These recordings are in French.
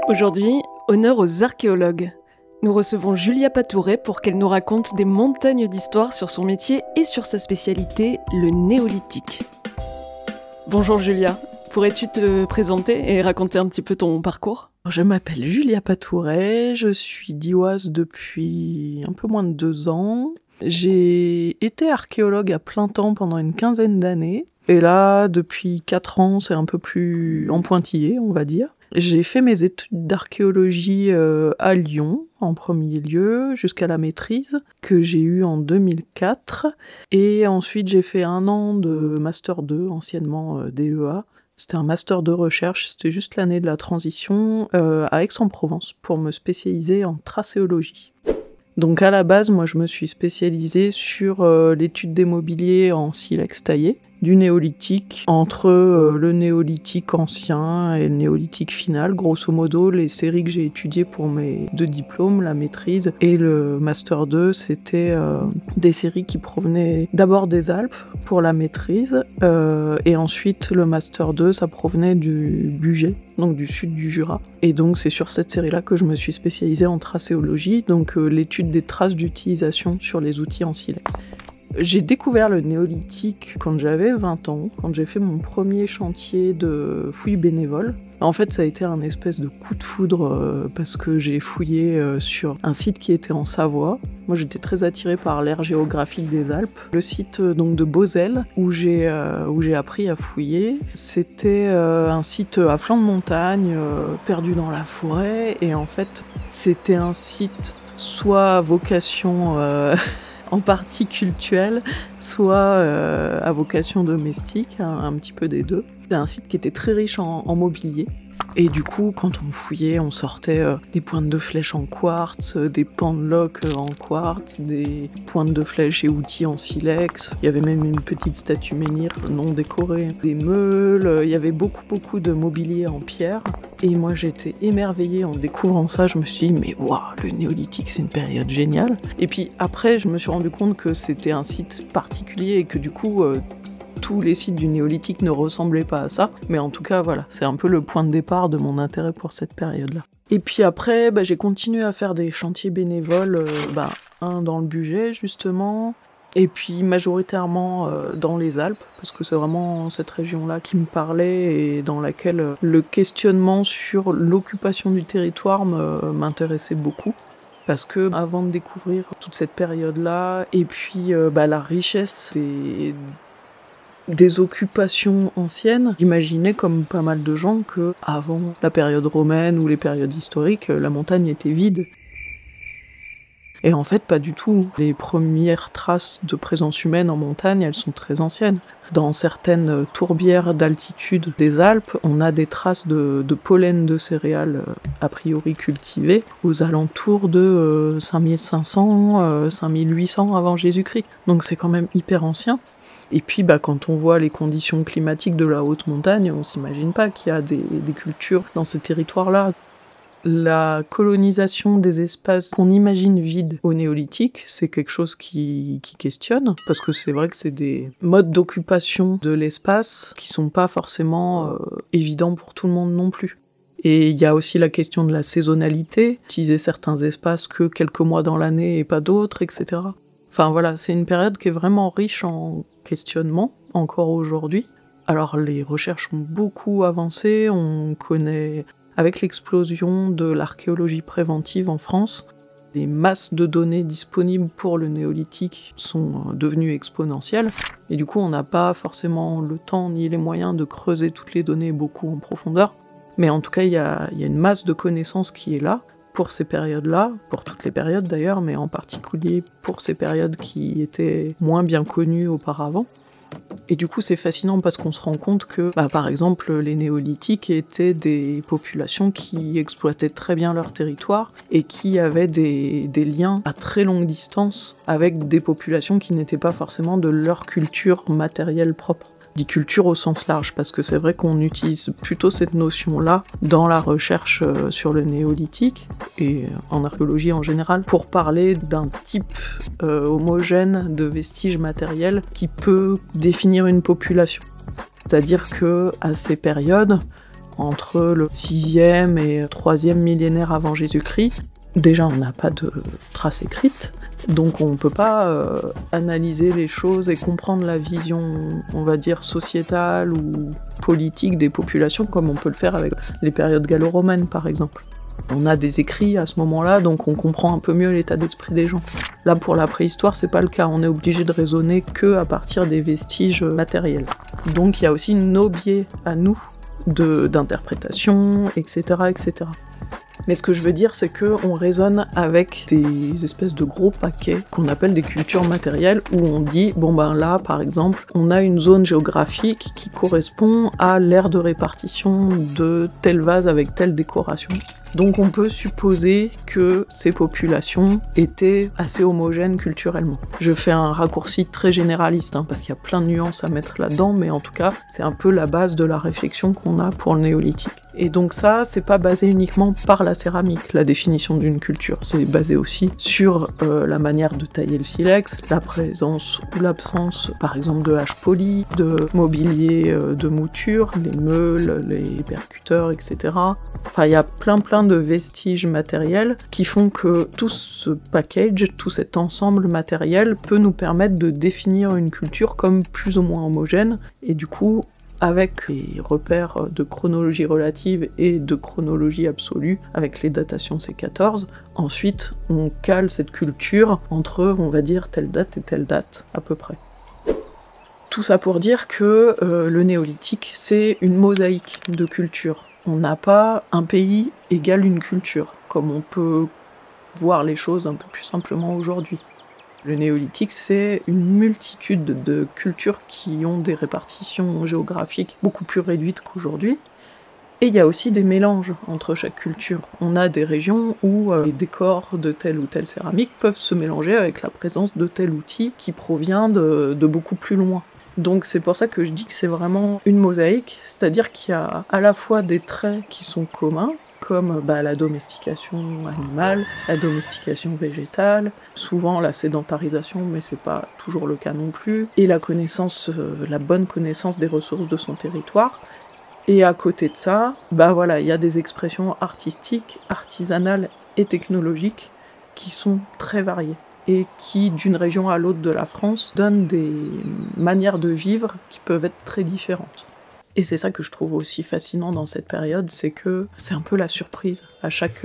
Aujourd'hui, honneur aux archéologues. Nous recevons Julia Patouret pour qu'elle nous raconte des montagnes d'histoires sur son métier et sur sa spécialité, le néolithique. Bonjour Julia, pourrais-tu te présenter et raconter un petit peu ton parcours ? Je m'appelle Julia Patouret, je suis dioise depuis un peu moins de 2 ans. J'ai été archéologue à plein temps pendant une 15aine d'années. Et là, depuis 4 ans, c'est un peu plus en pointillé, on va dire. J'ai fait mes études d'archéologie à Lyon, en premier lieu, jusqu'à la maîtrise, que j'ai eue en 2004. Et ensuite, j'ai fait 1 an de Master 2, anciennement DEA. C'était un Master de recherche, c'était juste l'année de la transition, à Aix-en-Provence, pour me spécialiser en tracéologie. Donc à la base, moi je me suis spécialisée sur l'étude des mobiliers en silex taillé, du néolithique, entre le néolithique ancien et le néolithique final. Grosso modo, les séries que j'ai étudiées pour mes 2 diplômes, la maîtrise et le Master 2, c'était des séries qui provenaient d'abord des Alpes pour la maîtrise, et ensuite le Master 2, ça provenait du Bugey, donc du sud du Jura. Et donc c'est sur cette série-là que je me suis spécialisée en tracéologie, donc l'étude des traces d'utilisation sur les outils en silex. J'ai découvert le néolithique quand j'avais 20 ans, quand j'ai fait mon premier chantier de fouilles bénévoles. En fait, ça a été un espèce de coup de foudre parce que j'ai fouillé sur un site qui était en Savoie. Moi, j'étais très attirée par l'aire géographique des Alpes. Le site donc de Beauzelle, où j'ai appris à fouiller, c'était un site à flanc de montagne, perdu dans la forêt. Et en fait, c'était un site soit à vocation en partie cultuelle, soit à vocation domestique, un petit peu des deux. C'est un site qui était très riche en mobilier. Et du coup, quand on fouillait, on sortait des pointes de flèches en quartz, des pendeloques en quartz, des pointes de flèches et outils en silex. Il y avait même une petite statue menhir non décorée, des meules. Il y avait beaucoup de mobilier en pierre. Et moi, j'étais émerveillée en découvrant ça. Je me suis dit, mais waouh, le néolithique, c'est une période géniale. Et puis après, je me suis rendu compte que c'était un site particulier et que du coup, tous les sites du néolithique ne ressemblaient pas à ça, mais en tout cas voilà, c'est un peu le point de départ de mon intérêt pour cette période-là. Et puis après, j'ai continué à faire des chantiers bénévoles, un dans le Bugey justement, et puis majoritairement dans les Alpes, parce que c'est vraiment cette région-là qui me parlait et dans laquelle le questionnement sur l'occupation du territoire m'intéressait beaucoup. Parce que avant de découvrir toute cette période-là, et puis la richesse des occupations anciennes, j'imaginais comme pas mal de gens que avant la période romaine ou les périodes historiques, la montagne était vide. Et en fait, pas du tout. Les premières traces de présence humaine en montagne, elles sont très anciennes. Dans certaines tourbières d'altitude des Alpes, on a des traces de pollen de céréales a priori cultivées aux alentours de 5500, 5800 avant Jésus-Christ. Donc c'est quand même hyper ancien. Et puis quand on voit les conditions climatiques de la haute montagne, on s'imagine pas qu'il y a des cultures dans ces territoires-là. La colonisation des espaces qu'on imagine vides au néolithique, c'est quelque chose qui questionne, parce que c'est vrai que c'est des modes d'occupation de l'espace qui sont pas forcément évidents pour tout le monde non plus. Et il y a aussi la question de la saisonnalité, utiliser certains espaces que quelques mois dans l'année et pas d'autres, etc. Enfin voilà, c'est une période qui est vraiment riche en questionnement, encore aujourd'hui. Alors les recherches ont beaucoup avancé, on connaît, avec l'explosion de l'archéologie préventive en France, les masses de données disponibles pour le néolithique sont devenues exponentielles, et du coup on n'a pas forcément le temps ni les moyens de creuser toutes les données beaucoup en profondeur, mais en tout cas il y a une masse de connaissances qui est là, pour ces périodes-là, pour toutes les périodes d'ailleurs, mais en particulier pour ces périodes qui étaient moins bien connues auparavant. Et du coup c'est fascinant parce qu'on se rend compte que, par exemple, les néolithiques étaient des populations qui exploitaient très bien leur territoire et qui avaient des liens à très longue distance avec des populations qui n'étaient pas forcément de leur culture matérielle propre. Dit culture au sens large, parce que c'est vrai qu'on utilise plutôt cette notion-là dans la recherche sur le néolithique, et en archéologie en général, pour parler d'un type homogène de vestiges matériels qui peut définir une population. C'est-à-dire que à ces périodes, entre le 6e et 3e millénaire avant Jésus-Christ. Déjà, on n'a pas de traces écrites, donc on ne peut pas analyser les choses et comprendre la vision, on va dire, sociétale ou politique des populations comme on peut le faire avec les périodes gallo-romaines, par exemple. On a des écrits à ce moment-là, donc on comprend un peu mieux l'état d'esprit des gens. Là, pour la préhistoire, c'est pas le cas. On est obligé de raisonner que à partir des vestiges matériels. Donc il y a aussi nos biais à nous d'interprétation, etc., etc. Mais ce que je veux dire, c'est qu'on raisonne avec des espèces de gros paquets qu'on appelle des cultures matérielles, où on dit, bon ben là, par exemple, on a une zone géographique qui correspond à l'aire de répartition de tel vase avec telle décoration. Donc on peut supposer que ces populations étaient assez homogènes culturellement. Je fais un raccourci très généraliste, parce qu'il y a plein de nuances à mettre là-dedans, mais en tout cas, c'est un peu la base de la réflexion qu'on a pour le néolithique. Et donc ça, c'est pas basé uniquement par la céramique, la définition d'une culture. C'est basé aussi sur la manière de tailler le silex, la présence ou l'absence, par exemple, de haches polies, de mobilier de mouture, les meules, les percuteurs, etc. Enfin, il y a plein de vestiges matériels qui font que tout ce package, tout cet ensemble matériel peut nous permettre de définir une culture comme plus ou moins homogène, et du coup, avec les repères de chronologie relative et de chronologie absolue, avec les datations C14, ensuite on cale cette culture entre, on va dire, telle date et telle date, à peu près. Tout ça pour dire que le néolithique, c'est une mosaïque de cultures. On n'a pas un pays égale une culture, comme on peut voir les choses un peu plus simplement aujourd'hui. Le néolithique, c'est une multitude de cultures qui ont des répartitions géographiques beaucoup plus réduites qu'aujourd'hui. Et il y a aussi des mélanges entre chaque culture. On a des régions où les décors de telle ou telle céramique peuvent se mélanger avec la présence de tel outil qui provient de beaucoup plus loin. Donc c'est pour ça que je dis que c'est vraiment une mosaïque, c'est-à-dire qu'il y a à la fois des traits qui sont communs, comme la domestication animale, la domestication végétale, souvent la sédentarisation, mais c'est pas toujours le cas non plus, et la connaissance, la bonne connaissance des ressources de son territoire. Et à côté de ça, il y a des expressions artistiques, artisanales et technologiques qui sont très variées, et qui, d'une région à l'autre de la France, donnent des manières de vivre qui peuvent être très différentes. Et c'est ça que je trouve aussi fascinant dans cette période, c'est que c'est un peu la surprise à chaque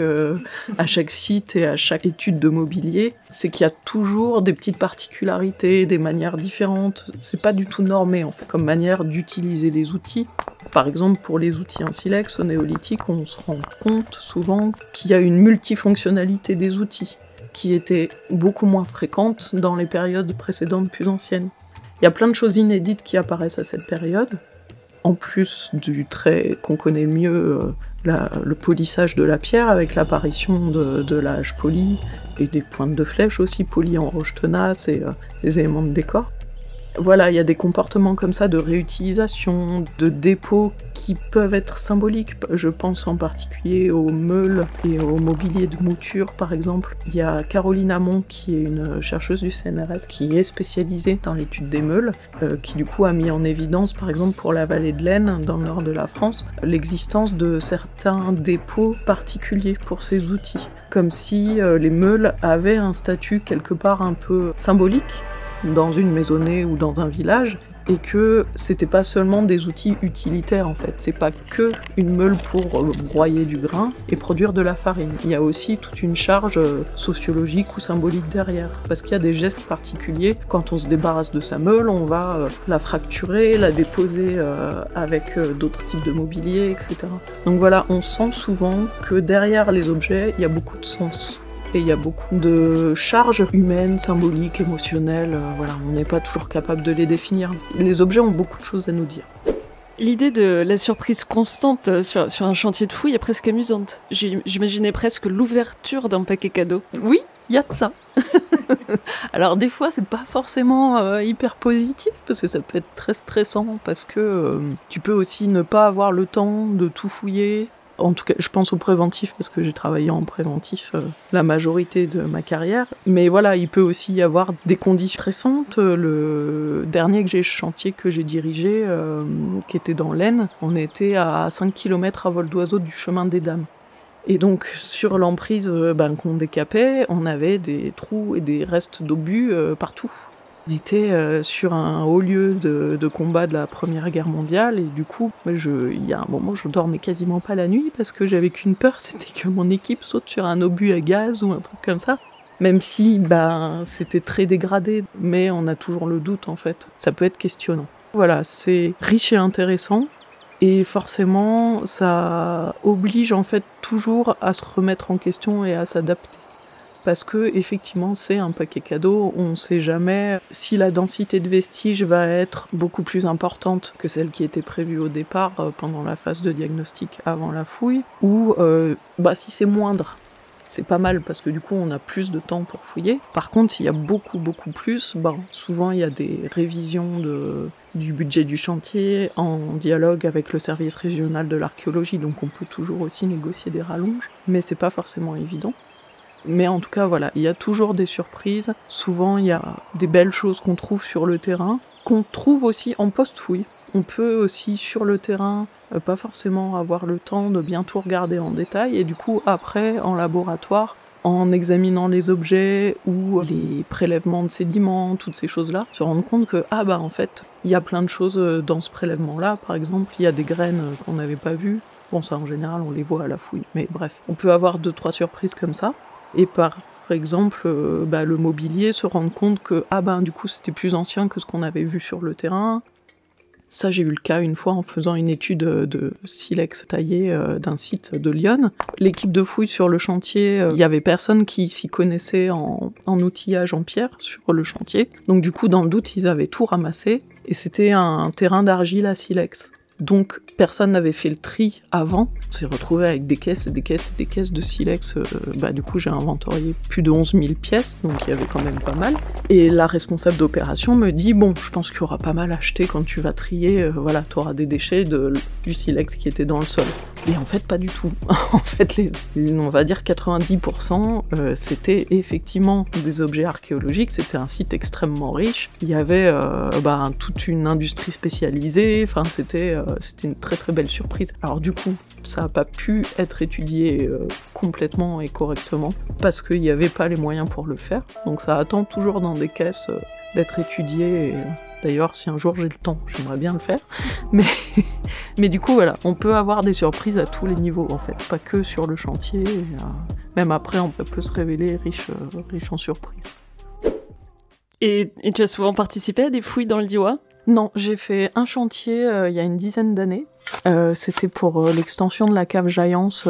site et à chaque étude de mobilier, c'est qu'il y a toujours des petites particularités, des manières différentes. C'est pas du tout normé en fait, comme manière d'utiliser les outils. Par exemple, pour les outils en silex au néolithique, on se rend compte souvent qu'il y a une multifonctionnalité des outils, qui était beaucoup moins fréquente dans les périodes précédentes plus anciennes. Il y a plein de choses inédites qui apparaissent à cette période, en plus du trait qu'on connaît mieux, le polissage de la pierre avec l'apparition de la hache polie et des pointes de flèche aussi polies en roche tenace et des éléments de décor. Voilà, il y a des comportements comme ça de réutilisation, de dépôt qui peuvent être symboliques. Je pense en particulier aux meules et au mobilier de mouture, par exemple. Il y a Caroline Hamon, qui est une chercheuse du CNRS, qui est spécialisée dans l'étude des meules, qui du coup a mis en évidence, par exemple pour la vallée de l'Aisne, dans le nord de la France, l'existence de certains dépôts particuliers pour ces outils. Comme si les meules avaient un statut quelque part un peu symbolique, dans une maisonnée ou dans un village, et que c'était pas seulement des outils utilitaires en fait, c'est pas que une meule pour broyer du grain et produire de la farine. Il y a aussi toute une charge sociologique ou symbolique derrière, parce qu'il y a des gestes particuliers. Quand on se débarrasse de sa meule, on va la fracturer, la déposer avec d'autres types de mobilier, etc. Donc voilà, on sent souvent que derrière les objets, il y a beaucoup de sens. Et il y a beaucoup de charges humaines, symboliques, émotionnelles, on n'est pas toujours capable de les définir. Les objets ont beaucoup de choses à nous dire. L'idée de la surprise constante sur un chantier de fouilles est presque amusante. J'imaginais presque l'ouverture d'un paquet cadeau. Oui, il y a de ça. Alors des fois c'est pas forcément hyper positif, parce que ça peut être très stressant, parce que tu peux aussi ne pas avoir le temps de tout fouiller. En tout cas, je pense au préventif parce que j'ai travaillé en préventif la majorité de ma carrière. Mais voilà, il peut aussi y avoir des conditions stressantes. Le dernier chantier que j'ai dirigé, qui était dans l'Aisne, on était à 5 km à vol d'oiseau du chemin des Dames. Et donc, sur l'emprise qu'on décapait, on avait des trous et des restes d'obus partout. On était sur un haut lieu de combat de la Première Guerre mondiale, et du coup, il y a un moment, je dormais quasiment pas la nuit parce que j'avais qu'une peur, c'était que mon équipe saute sur un obus à gaz ou un truc comme ça. Même si c'était très dégradé, mais on a toujours le doute en fait. Ça peut être questionnant. Voilà, c'est riche et intéressant. Et forcément, ça oblige en fait toujours à se remettre en question et à s'adapter. Parce que effectivement, c'est un paquet cadeau, on ne sait jamais si la densité de vestiges va être beaucoup plus importante que celle qui était prévue au départ pendant la phase de diagnostic avant la fouille, ou si c'est moindre. C'est pas mal parce que du coup on a plus de temps pour fouiller. Par contre, s'il y a beaucoup plus, souvent il y a des révisions du budget du chantier en dialogue avec le service régional de l'archéologie, donc on peut toujours aussi négocier des rallonges, mais c'est pas forcément évident. Mais en tout cas, voilà, il y a toujours des surprises. Souvent, il y a des belles choses qu'on trouve sur le terrain, qu'on trouve aussi en post-fouille. On peut aussi, sur le terrain, pas forcément avoir le temps de bien tout regarder en détail, et du coup, après, en laboratoire, en examinant les objets ou les prélèvements de sédiments, toutes ces choses-là, se rendre compte que, en fait, il y a plein de choses dans ce prélèvement-là. Par exemple, il y a des graines qu'on n'avait pas vues. Bon, ça, en général, on les voit à la fouille. Mais bref, on peut avoir 2-3 surprises comme ça. Et par exemple, le mobilier, se rendre compte que, du coup, c'était plus ancien que ce qu'on avait vu sur le terrain. Ça, j'ai eu le cas une fois en faisant une étude de silex taillé d'un site de Lyon. L'équipe de fouille sur le chantier, il y avait personne qui s'y connaissait en outillage en pierre sur le chantier. Donc du coup, dans le doute, ils avaient tout ramassé, et c'était un terrain d'argile à silex. Donc personne n'avait fait le tri avant. On s'est retrouvé avec des caisses et des caisses et des caisses de silex. Du coup, j'ai inventorié plus de 11 000 pièces, donc il y avait quand même pas mal. Et la responsable d'opération me dit, je pense qu'il y aura pas mal acheté quand tu vas trier. T'auras des déchets du silex qui était dans le sol. Et en fait, pas du tout. En fait, on va dire 90%, c'était effectivement des objets archéologiques. C'était un site extrêmement riche. Il y avait toute une industrie spécialisée. Enfin, c'était une très très belle surprise. Alors du coup, ça n'a pas pu être étudié complètement et correctement parce qu'il n'y avait pas les moyens pour le faire. Donc ça attend toujours dans des caisses d'être étudié. Et, d'ailleurs, si un jour j'ai le temps, j'aimerais bien le faire. Mais du coup, voilà, on peut avoir des surprises à tous les niveaux, en fait. Pas que sur le chantier. Même après, on peut se révéler riche en surprises. Et tu as souvent participé à des fouilles dans le Diois ? Non, j'ai fait un chantier il y a une dizaine d'années. C'était pour l'extension de la cave Jaillance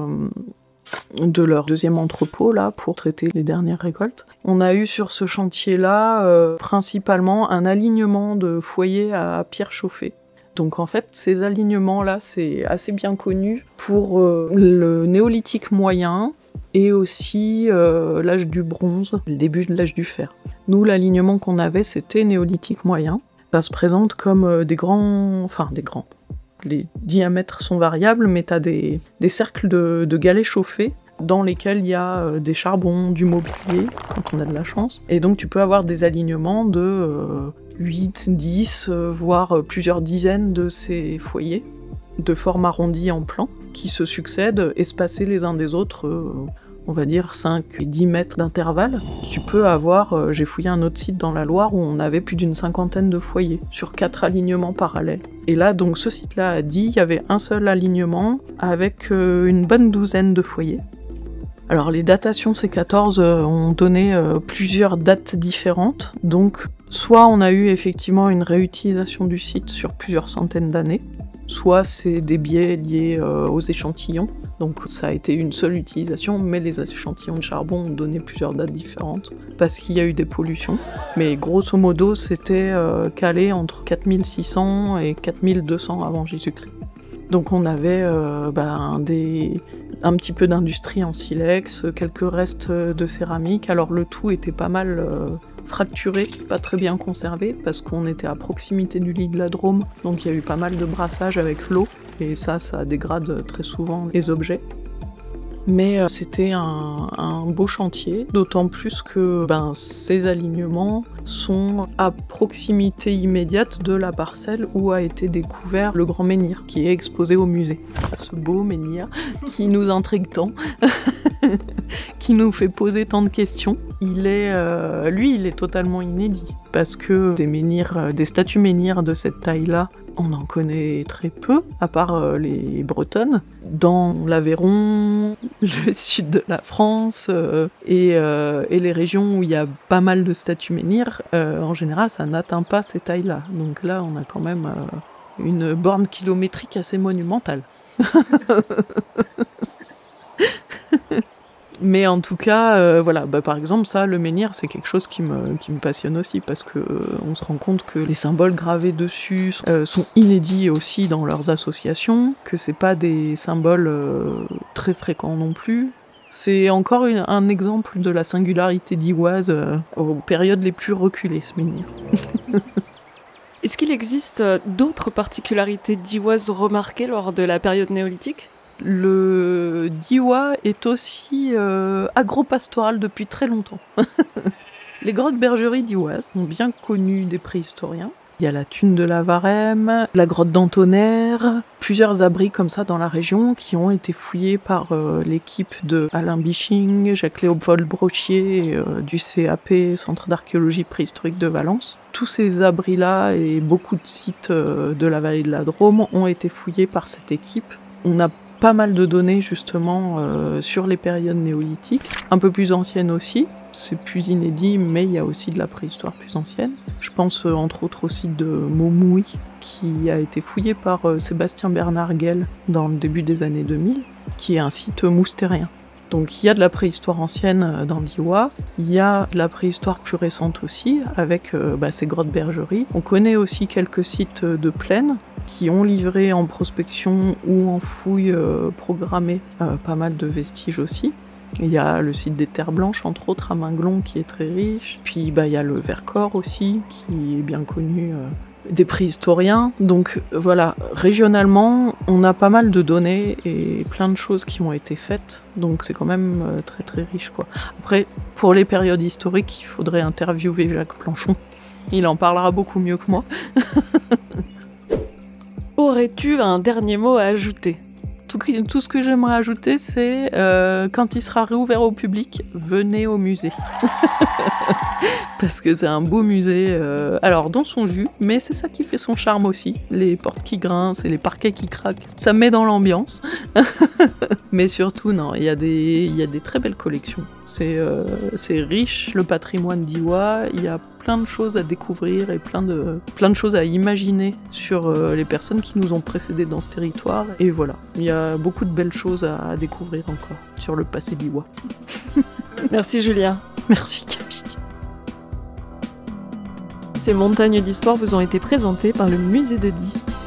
de leur deuxième entrepôt, là, pour traiter les dernières récoltes. On a eu sur ce chantier-là principalement un alignement de foyers à pierre chauffée. Donc en fait, ces alignements-là, c'est assez bien connu pour le néolithique moyen et aussi l'âge du bronze, le début de l'âge du fer. Nous, l'alignement qu'on avait, c'était néolithique moyen. Ça se présente comme des grands... Les diamètres sont variables, mais t'as des cercles de galets chauffés dans lesquels il y a des charbons, du mobilier, quand on a de la chance. Et donc tu peux avoir des alignements de 8, 10, voire plusieurs dizaines de ces foyers, de forme arrondie en plan, qui se succèdent, espacés les uns des autres, on va dire 5 et 10 mètres d'intervalle. Tu peux avoir, j'ai fouillé un autre site dans la Loire où on avait plus d'une 50aine de foyers, sur 4 alignements parallèles. Et là, donc ce site-là a dit, il y avait un seul alignement avec une bonne douzaine de foyers. Alors les datations C14 ont donné plusieurs dates différentes, donc soit on a eu effectivement une réutilisation du site sur plusieurs centaines d'années, soit c'est des biais liés aux échantillons, donc ça a été une seule utilisation, mais les échantillons de charbon ont donné plusieurs dates différentes, parce qu'il y a eu des pollutions. Mais grosso modo, c'était calé entre 4600 et 4200 avant Jésus-Christ. Donc on avait un petit peu d'industrie en silex, quelques restes de céramique, alors le tout était pas mal fracturé, pas très bien conservé, parce qu'on était à proximité du lit de la Drôme, donc il y a eu pas mal de brassage avec l'eau. et ça dégrade très souvent les objets. Mais c'était un beau chantier, d'autant plus que ces alignements sont à proximité immédiate de la parcelle où a été découvert le grand menhir, qui est exposé au musée. Ce beau menhir qui nous intrigue tant, qui nous fait poser tant de questions. Il est totalement inédit, parce que des statues menhirs de cette taille-là, on en connaît très peu, à part les Bretonnes. Dans l'Aveyron, le sud de la France et les régions où il y a pas mal de statues menhirs, en général, ça n'atteint pas ces tailles-là. Donc là, on a quand même une borne kilométrique assez monumentale. Mais en tout cas, par exemple, ça, le menhir, c'est quelque chose qui me passionne aussi, parce que on se rend compte que les symboles gravés dessus sont inédits aussi dans leurs associations, que c'est pas des symboles très fréquents non plus. C'est encore un exemple de la singularité d'Iwaz aux périodes les plus reculées, ce menhir. Est-ce qu'il existe d'autres particularités d'Iwaz remarquées lors de la période néolithique ? Le Diois est aussi agropastoral depuis très longtemps. Les grottes-bergeries d'Iwaz sont bien connues des préhistoriens. Il y a la Thune de la Varème, la grotte d'Antonnerre, plusieurs abris comme ça dans la région qui ont été fouillés par l'équipe de Alain Biching, Jacques-Léopold Brochier du CAP, Centre d'archéologie préhistorique de Valence. Tous ces abris-là et beaucoup de sites de la vallée de la Drôme ont été fouillés par cette équipe. On a pas mal de données justement sur les périodes néolithiques, un peu plus anciennes aussi, c'est plus inédit, mais il y a aussi de la préhistoire plus ancienne. Je pense entre autres au site de Momouy, qui a été fouillé par Sébastien Bernard Guel dans le début des années 2000, qui est un site moustérien. Donc il y a de la préhistoire ancienne dans l'Iwa, il y a de la préhistoire plus récente aussi, avec ces grottes-bergeries. On connaît aussi quelques sites de plaine, qui ont livré en prospection ou en fouille programmée pas mal de vestiges aussi. Il y a le site des Terres Blanches, entre autres, à Minglon, qui est très riche. Puis il y a le Vercors aussi, qui est bien connu des préhistoriens. Donc voilà, régionalement, on a pas mal de données et plein de choses qui ont été faites. Donc c'est quand même très très riche, quoi. Après, pour les périodes historiques, il faudrait interviewer Jacques Planchon. Il en parlera beaucoup mieux que moi. Aurais-tu un dernier mot à ajouter ? Tout ce que j'aimerais ajouter, c'est quand il sera réouvert au public, venez au musée. Parce que c'est un beau musée, alors dans son jus, mais c'est ça qui fait son charme aussi. Les portes qui grincent et les parquets qui craquent, ça met dans l'ambiance. Mais surtout, non, il y a des très belles collections. C'est riche, le patrimoine d'Iwa, il y a plein de choses à découvrir et plein de choses à imaginer sur les personnes qui nous ont précédés dans ce territoire. Et voilà, il y a beaucoup de belles choses à découvrir encore sur le passé d'Iwa. Merci Julia. Merci Camille. Ces montagnes d'histoire vous ont été présentées par le musée de Die.